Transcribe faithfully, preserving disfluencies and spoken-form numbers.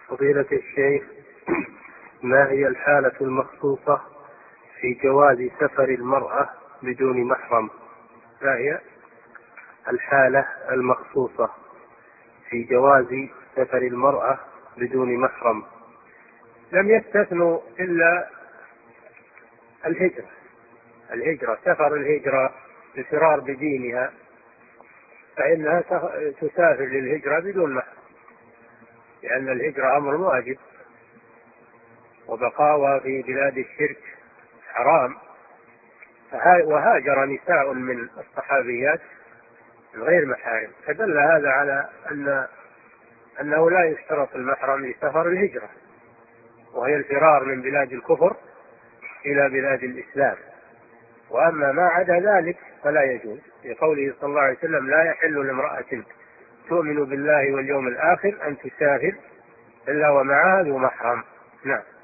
فضيلة الشيخ، ما هي الحالة المخصوصة في جواز سفر المرأة بدون محرم؟ ما هي الحالة المخصوصة في جواز سفر المرأة بدون محرم؟ لم يستثنوا إلا الهجرة الهجرة سفر الهجرة الفرار بدينها، فإنها تسافر للهجرة بدون محرم، لأن الهجرة أمر واجب، وبقاؤها في بلاد الشرك حرام. وهاجر نساء من الصحابيات غير محارم، فدل هذا على أن أنه لا يشترط المحرم لسفر الهجرة، وهي الفرار من بلاد الكفر إلى بلاد الإسلام. وأما ما عدا ذلك فلا يجوز، لقوله صلى الله عليه وسلم: لا يحل لامرأة تؤمن بالله واليوم الآخر أن تسافر إلا ومعها ذو محرم. نعم.